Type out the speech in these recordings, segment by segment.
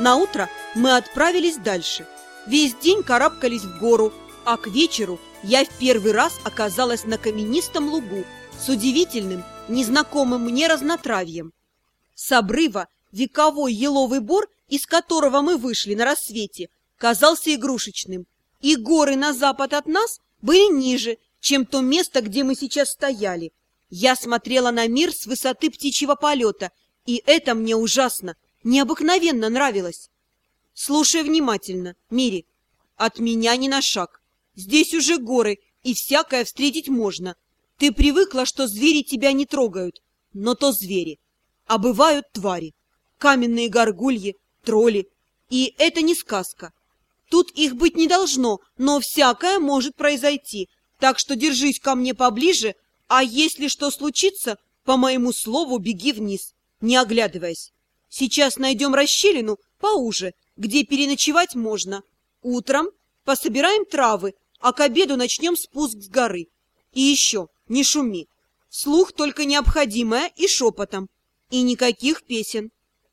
Наутро мы отправились дальше. Весь день карабкались в гору, а к вечеру я в первый раз оказалась на каменистом лугу с удивительным, незнакомым мне разнотравьем. С обрыва вековой еловый бор, из которого мы вышли на рассвете, казался игрушечным, и горы на запад от нас были ниже, чем то место, где мы сейчас стояли. Я смотрела на мир с высоты птичьего полета, и это мне ужасно, необыкновенно нравилось. Слушай внимательно, Мири, от меня ни на шаг. Здесь уже горы, и всякое встретить можно. Ты привыкла, что звери тебя не трогают, но то звери. А бывают твари, каменные горгульи, тролли. И это не сказка. Тут их быть не должно, но всякое может произойти. Так что держись ко мне поближе, а если что случится, по моему слову, беги вниз, не оглядываясь. Сейчас найдем расщелину поуже, где переночевать можно. Утром пособираем травы, а к обеду начнем спуск с горы. И еще, не шуми. Слух только необходимое и шепотом. И никаких песен.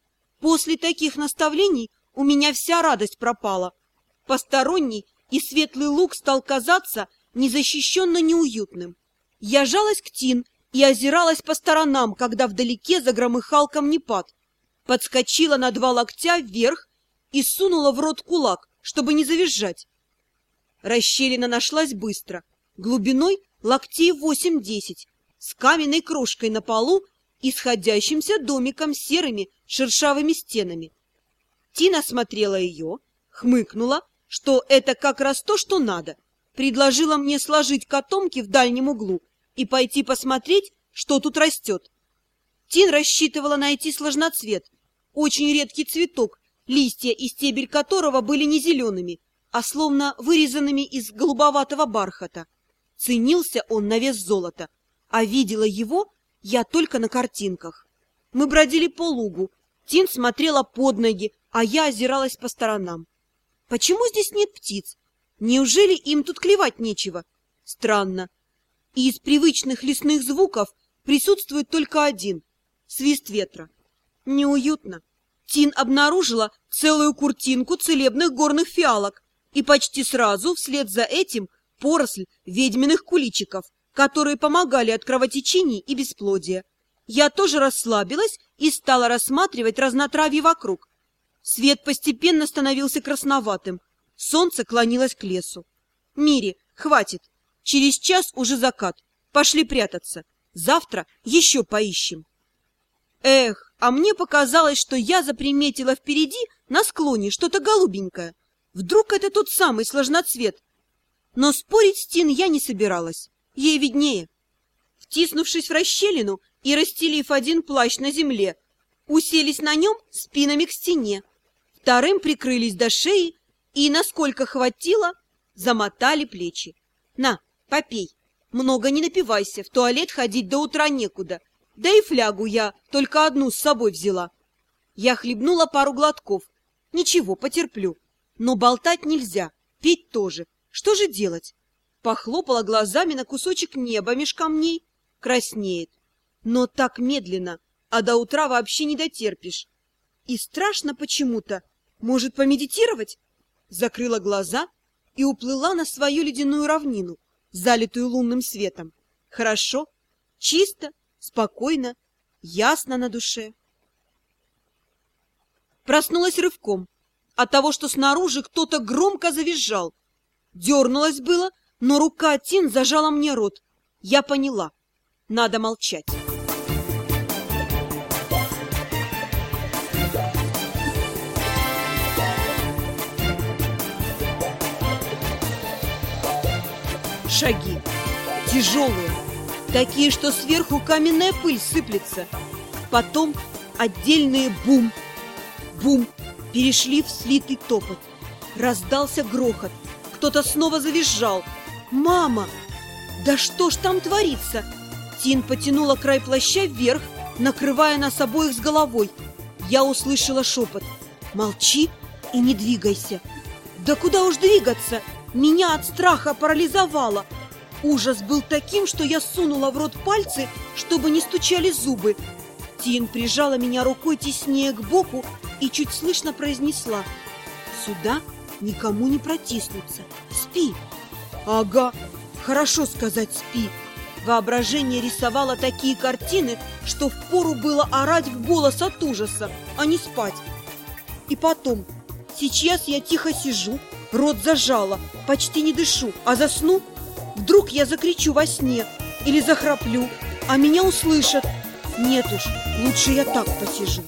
После таких наставлений у меня вся радость пропала. Посторонний и светлый луг стал казаться незащищенно неуютным. Я жалась к Тин и озиралась по сторонам, когда вдалеке загромыхал камнепад. Подскочила на 2 локтя вверх и сунула в рот кулак, чтобы не завизжать. Расщелина нашлась быстро, глубиной локтей 8-10, с каменной крошкой на полу и сходящимся домиком с серыми шершавыми стенами. Тина смотрела ее, хмыкнула, что это как раз то, что надо, предложила мне сложить котомки в дальнем углу и пойти посмотреть, что тут растет. Тин рассчитывала найти сложноцвет, очень редкий цветок, листья и стебель которого были не зелеными, а словно вырезанными из голубоватого бархата. Ценился он на вес золота, а видела его я только на картинках. Мы бродили по лугу, Тин смотрела под ноги, а я озиралась по сторонам. Почему здесь нет птиц? Неужели им тут клевать нечего? Странно. И из привычных лесных звуков присутствует только один — свист ветра. Неуютно. Тин обнаружила целую куртинку целебных горных фиалок и почти сразу вслед за этим поросль ведьминых куличиков, которые помогали от кровотечений и бесплодия. Я тоже расслабилась и стала рассматривать разнотравье вокруг. Свет постепенно становился красноватым. Солнце клонилось к лесу. Мири, хватит. Через час уже закат. Пошли прятаться. Завтра еще поищем. Эх, а мне показалось, что я заприметила впереди на склоне что-то голубенькое. Вдруг это тот самый сложноцвет? Но спорить с Тин я не собиралась. Ей виднее. Втиснувшись в расщелину и расстелив один плащ на земле, уселись на нем спинами к стене. Вторым прикрылись до шеи и, насколько хватило, замотали плечи. На, попей. Много не напивайся, в туалет ходить до утра некуда. Да и флягу я только одну с собой взяла. Я хлебнула пару глотков. Ничего, потерплю. Но болтать нельзя, петь тоже. Что же делать? Похлопала глазами на кусочек неба меж камней. Краснеет. Но так медленно, а до утра вообще не дотерпишь. И страшно почему-то. Может, помедитировать? Закрыла глаза и уплыла на свою ледяную равнину, залитую лунным светом. Хорошо, чисто, спокойно, ясно на душе. Проснулась рывком от того, что снаружи кто-то громко завизжал. Дернулась было, но рука Тин зажала мне рот. Я поняла, надо молчать. Шаги тяжелые, такие, что сверху каменная пыль сыплется. Потом отдельные бум, бум, перешли в слитый топот. Раздался грохот. Кто-то снова завизжал. «Мама! Да что ж там творится?» Тин потянула край плаща вверх, накрывая нас обоих с головой. Я услышала шепот. «Молчи и не двигайся!» Да куда уж двигаться? Меня от страха парализовало. Ужас был таким, что я сунула в рот пальцы, чтобы не стучали зубы. Тин прижала меня рукой теснее к боку и чуть слышно произнесла: «Сюда никому не протиснуться. Спи». Ага, хорошо сказать «спи». Воображение рисовало такие картины, что впору было орать в голос от ужаса, а не спать. И потом, сейчас я тихо сижу, рот зажала, почти не дышу, а засну, вдруг я закричу во сне или захраплю, а меня услышат. Нет уж, лучше я так посижу.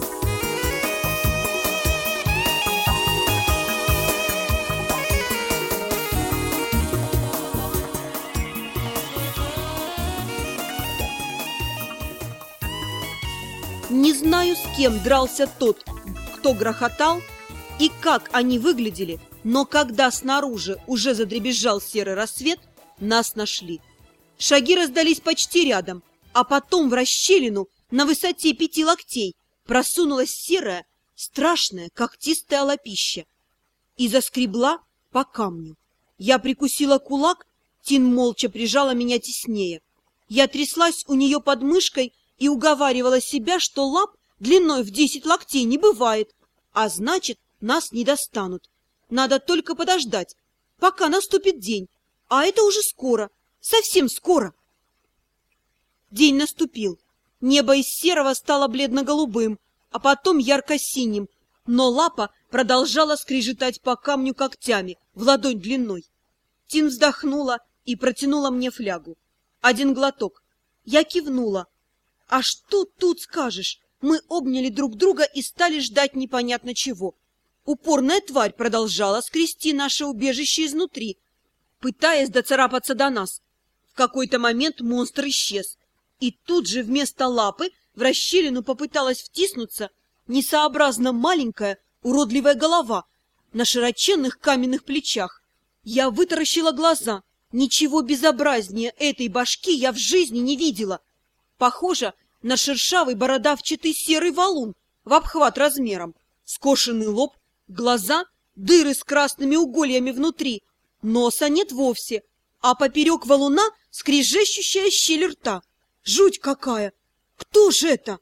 Не знаю, с кем дрался тот, кто грохотал, и как они выглядели, но когда снаружи уже задребезжал серый рассвет, нас нашли. Шаги раздались почти рядом, а потом в расщелину на высоте 5 локтей просунулась серая, страшная, когтистая лапища и заскребла по камню. Я прикусила кулак, Тин молча прижала меня теснее. Я тряслась у нее под мышкой и уговаривала себя, что лап длиной в 10 локтей не бывает, а значит, нас не достанут. Надо только подождать, пока наступит день, а это уже скоро, совсем скоро. День наступил. Небо из серого стало бледно-голубым, а потом ярко-синим, но лапа продолжала скрежетать по камню когтями в ладонь длиной. Тин вздохнула и протянула мне флягу. 1 глоток. Я кивнула. А что тут скажешь? Мы обняли друг друга и стали ждать непонятно чего. Упорная тварь продолжала скрести наше убежище изнутри, пытаясь доцарапаться до нас. В какой-то момент монстр исчез, и тут же вместо лапы в расщелину попыталась втиснуться несообразно маленькая уродливая голова на широченных каменных плечах. Я вытаращила глаза. Ничего безобразнее этой башки я в жизни не видела. Похоже на шершавый бородавчатый серый валун в обхват размером, скошенный лоб, глаза, дыры с красными угольями внутри, носа нет вовсе, а поперек валуна скрежещущая щель рта. Жуть какая! Кто же это?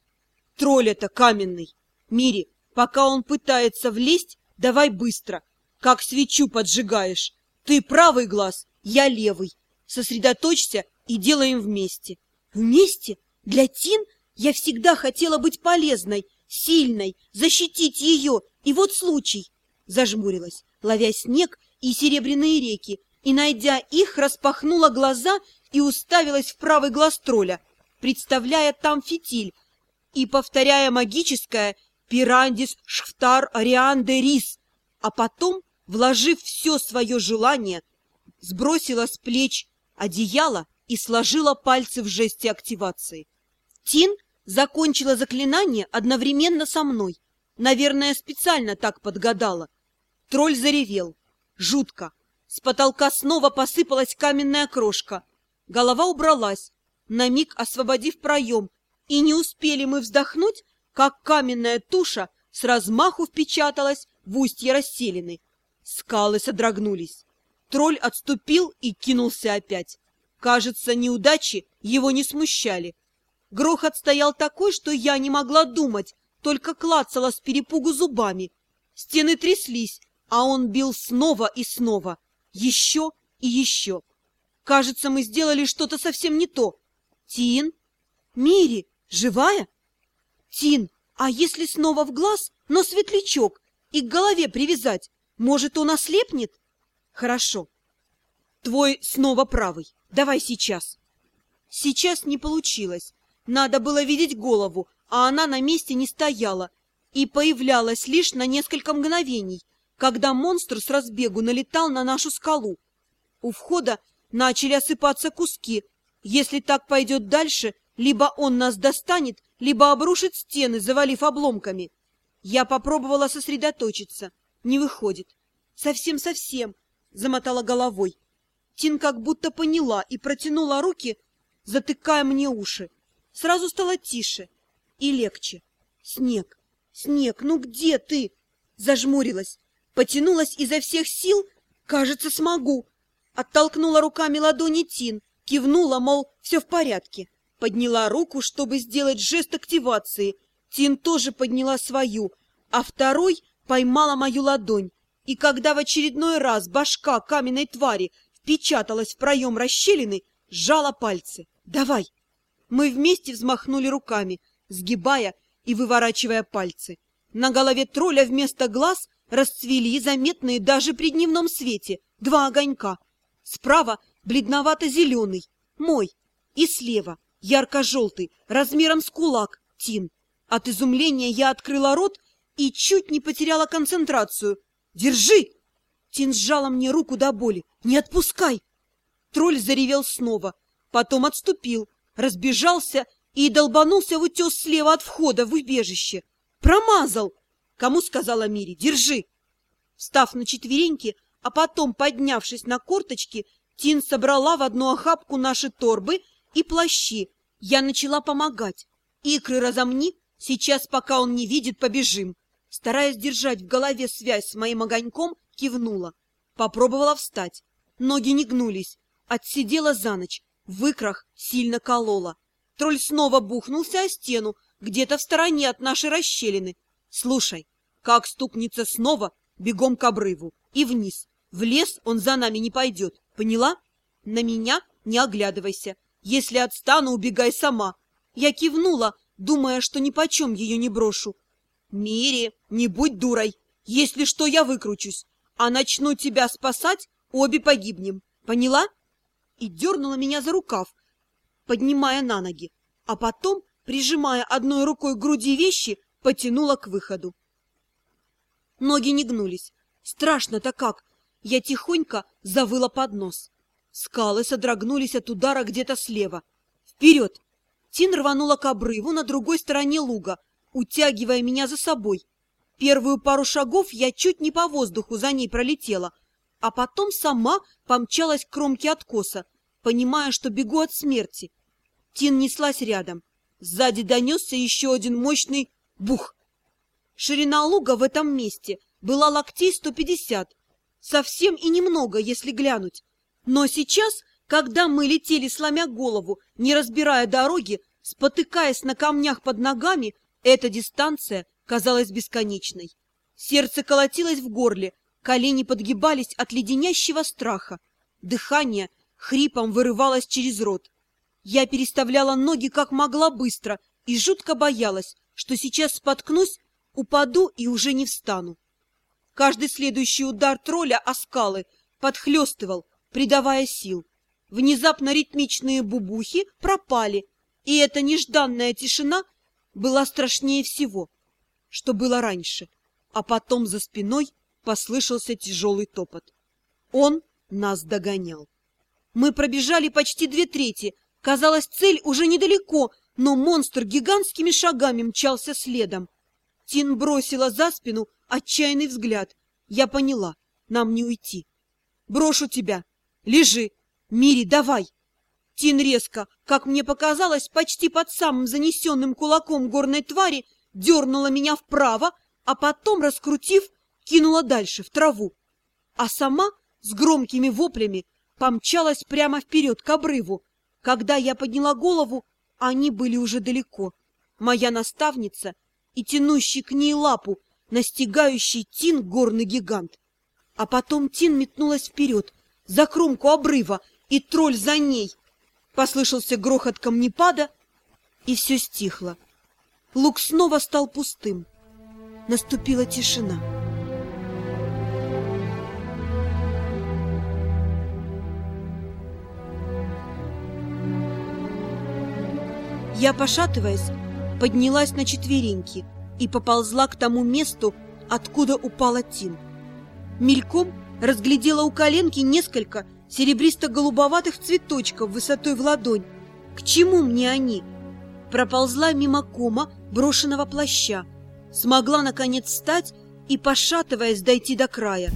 Тролль это каменный. Мири, пока он пытается влезть, давай быстро, как свечу поджигаешь. Ты правый глаз, я левый. Сосредоточься и делаем вместе. Вместе? Для Тин я всегда хотела быть полезной, сильной, защитить ее. И вот случай. Зажмурилась, ловя снег и серебряные реки, и, найдя их, распахнула глаза и уставилась в правый глаз тролля, представляя там фитиль и повторяя магическое «Пирандис шхтар арианде рис», а потом, вложив все свое желание, сбросила с плеч одеяло и сложила пальцы в жесте активации. Тин закончила заклинание одновременно со мной. Наверное, специально так подгадала. Тролль заревел. Жутко. С потолка снова посыпалась каменная крошка. Голова убралась, на миг освободив проем, и не успели мы вздохнуть, как каменная туша с размаху впечаталась в устье расселины. Скалы содрогнулись. Тролль отступил и кинулся опять. Кажется, неудачи его не смущали. Грохот стоял такой, что я не могла думать, только клацала с перепугу зубами. Стены тряслись, а он бил снова и снова, еще и еще. Кажется, мы сделали что-то совсем не то. Тин? Мири, живая? Тин, а если снова в глаз, но светлячок, и к голове привязать, может, он ослепнет? Хорошо. Твой снова правый. Давай сейчас. Сейчас не получилось. Надо было видеть голову, а она на месте не стояла и появлялась лишь на несколько мгновений, когда монстр с разбегу налетал на нашу скалу. У входа начали осыпаться куски. Если так пойдет дальше, либо он нас достанет, либо обрушит стены, завалив обломками. Я попробовала сосредоточиться. Не выходит. Совсем-совсем, замотала головой. Тин как будто поняла и протянула руки, затыкая мне уши. Сразу стало тише и легче. Снег, снег, ну где ты? Зажмурилась, потянулась изо всех сил. Кажется, смогу. Оттолкнула руками ладони Тин, кивнула, мол, все в порядке. Подняла руку, чтобы сделать жест активации. Тин тоже подняла свою. а второй поймала мою ладонь, и когда в очередной раз башка каменной твари впечаталась в проем расщелины, сжала пальцы. «Давай!» Мы вместе взмахнули руками, сгибая и выворачивая пальцы. На голове тролля вместо глаз расцвели заметные даже при дневном свете 2 огонька. Справа бледновато-зеленый, мой, и слева ярко-желтый, размером с кулак, Тин. От изумления я открыла рот и чуть не потеряла концентрацию. «Держи!» Тин сжала мне руку до боли. «Не отпускай!» Тролль заревел снова, потом отступил, разбежался и долбанулся в утес слева от входа в убежище. «Промазал!» Кому сказала Мире? «Держи!» Встав на четвереньки, а потом поднявшись на корточки, Тин собрала в одну охапку наши торбы и плащи. Я начала помогать. «Икры разомни, сейчас, пока он не видит, побежим». Стараясь держать в голове связь с моим огоньком, кивнула. Попробовала встать. Ноги не гнулись. Отсидела за ночь. В икрах сильно колола. Тролль снова бухнулся о стену, где-то в стороне от нашей расщелины. «Слушай, как стукнется снова, бегом к обрыву и вниз. В лес он за нами не пойдет. Поняла? На меня не оглядывайся. Если отстану, убегай сама». Я кивнула, думая, что нипочем ее не брошу. «Мири, не будь дурой. Если что, я выкручусь. А начну тебя спасать, обе погибнем. Поняла?» И дернула меня за рукав, поднимая на ноги, а потом, прижимая одной рукой к груди вещи, потянула к выходу. Ноги не гнулись. Страшно-то как! Я тихонько завыла под нос. Скалы содрогнулись от удара где-то слева. «Вперед!» Тин рванула к обрыву на другой стороне луга, утягивая меня за собой. Первую пару шагов я чуть не по воздуху за ней пролетела, а потом сама помчалась к кромке откоса, понимая, что бегу от смерти. Тин неслась рядом. Сзади донесся еще один мощный бух. Ширина луга в этом месте была локтей 150. Совсем и немного, если глянуть. Но сейчас, когда мы летели, сломя голову, не разбирая дороги, спотыкаясь на камнях под ногами, эта дистанция казалась бесконечной. Сердце колотилось в горле, колени подгибались от леденящего страха. Дыхание хрипом вырывалось через рот. Я переставляла ноги как могла быстро и жутко боялась, что сейчас споткнусь, упаду и уже не встану. Каждый следующий удар тролля о скалы подхлестывал, придавая сил. Внезапно ритмичные бубухи пропали, и эта нежданная тишина была страшнее всего, что было раньше. А потом за спиной послышался тяжелый топот. Он нас догонял. Мы пробежали почти 2/3. Казалось, цель уже недалеко, но монстр гигантскими шагами мчался следом. Тин бросила за спину отчаянный взгляд. Я поняла, нам не уйти. «Брошу тебя. Лежи. Мири, давай!» Тин резко, как мне показалось, почти под самым занесенным кулаком горной твари, дернула меня вправо, а потом, раскрутив, кинула дальше, в траву. А сама с громкими воплями помчалась прямо вперед к обрыву. Когда я подняла голову, они были уже далеко. Моя наставница и тянущий к ней лапу, настигающий Тин горный гигант. А потом Тин метнулась вперед, за кромку обрыва, и тролль за ней. Послышался грохот камнепада, и все стихло. Луг снова стал пустым. Наступила тишина. Я, пошатываясь, поднялась на четвереньки и поползла к тому месту, откуда упала Тин. Мельком разглядела у коленки несколько серебристо-голубоватых цветочков высотой в ладонь. К чему мне они? Проползла мимо кома брошенного плаща, смогла, наконец, встать и, пошатываясь, дойти до края.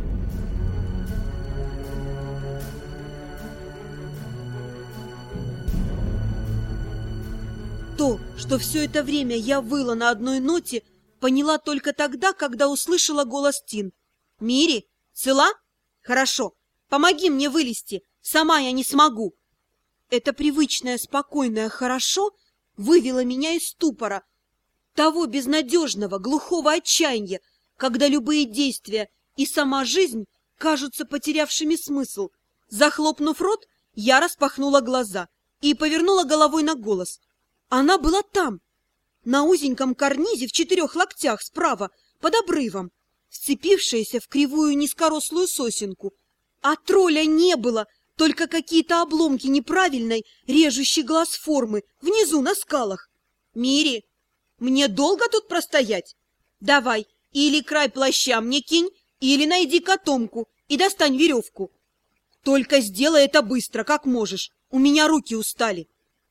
То, что все это время я выла на одной ноте, поняла только тогда, когда услышала голос Тин. «Мири, цела? Хорошо. Помоги мне вылезти. Сама я не смогу». Это привычное, спокойное «хорошо» вывело меня из ступора. Того безнадежного, глухого отчаяния, когда любые действия и сама жизнь кажутся потерявшими смысл. Захлопнув рот, я распахнула глаза и повернула головой на голос. Она была там, на узеньком карнизе в 4 локтях справа, под обрывом, вцепившаяся в кривую низкорослую сосенку. А тролля не было, только какие-то обломки неправильной, режущей глаз формы внизу на скалах. «Мири, мне долго тут простоять? Давай, или край плаща мне кинь, или найди котомку и достань веревку. Только сделай это быстро, как можешь, у меня руки устали».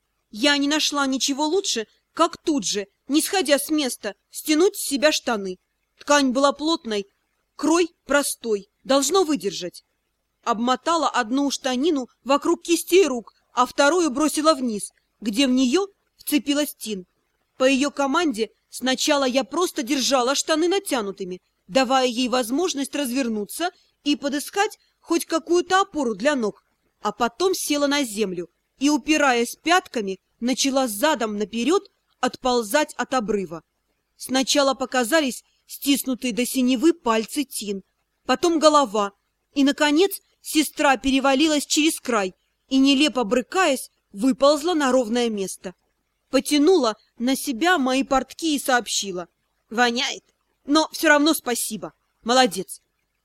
Я не нашла ничего лучше, как тут же, не сходя с места, стянуть с себя штаны. Ткань была плотной, крой простой, должно выдержать. Обмотала одну штанину вокруг кистей рук, а вторую бросила вниз, где в нее вцепилась Тин. По ее команде сначала я просто держала штаны натянутыми, давая ей возможность развернуться и подыскать хоть какую-то опору для ног, а потом села на землю и, упираясь пятками, начала задом наперед отползать от обрыва. Сначала показались стиснутые до синевы пальцы Тин, потом голова, и, наконец, сестра перевалилась через край и, нелепо брыкаясь, выползла на ровное место. Потянула на себя мои портки и сообщила: «Воняет, но все равно спасибо. Молодец».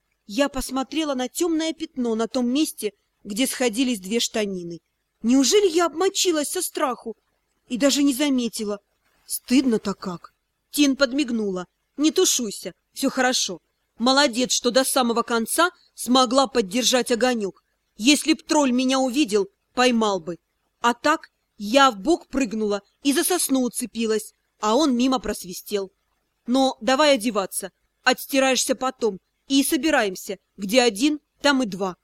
Я посмотрела на темное пятно на том месте, где сходились 2 штанины. Неужели я обмочилась со страху? И даже не заметила. Стыдно-то как. Тин подмигнула. «Не тушуйся, все хорошо. Молодец, что до самого конца смогла поддержать огонек. Если б тролль меня увидел, поймал бы. А так я в бок прыгнула и за сосну уцепилась, а он мимо просвистел. Но давай одеваться, отстираешься потом, и собираемся. Где 1, там и 2.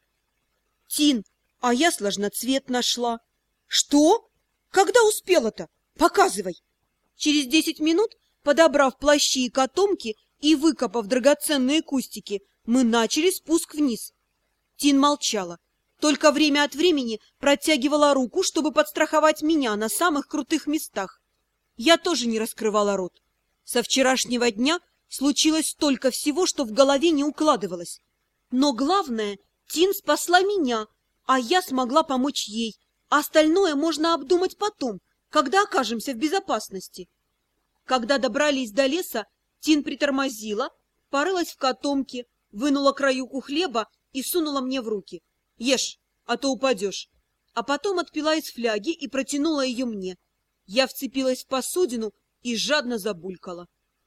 Тин, а я сложноцвет нашла. Что? Когда успела-то? Показывай. Через 10 минут, подобрав плащи и котомки и выкопав драгоценные кустики, мы начали спуск вниз. Тин молчала, только время от времени протягивала руку, чтобы подстраховать меня на самых крутых местах. Я тоже не раскрывала рот. Со вчерашнего дня случилось столько всего, что в голове не укладывалось. Но главное, Тин спасла меня, а я смогла помочь ей. Остальное можно обдумать потом, когда окажемся в безопасности. Когда добрались до леса, Тин притормозила, порылась в котомке, вынула краюху хлеба и сунула мне в руки. «Ешь, а то упадешь». А потом отпила из фляги и протянула ее мне. Я вцепилась в посудину и жадно забулькала.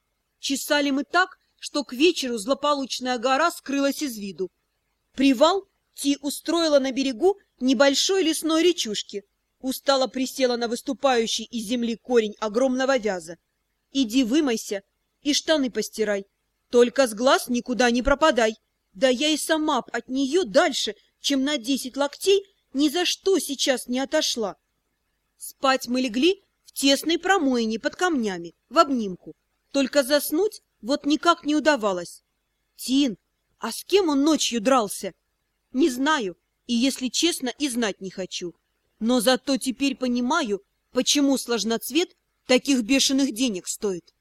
Чесали мы так, что к вечеру злополучная гора скрылась из виду. Привал Ти устроила на берегу небольшой лесной речушки. Устало присела на выступающий из земли корень огромного вяза. «Иди вымойся и штаны постирай. Только с глаз никуда не пропадай. Да я и сама от нее дальше, чем на 10 локтей, ни за что сейчас не отошла». Спать мы легли в тесной промоине под камнями, в обнимку. Только заснуть вот никак не удавалось. «Тин, а с кем он ночью дрался?» «Не знаю, и, если честно, и знать не хочу. Но зато теперь понимаю, почему сложноцвет таких бешеных денег стоит».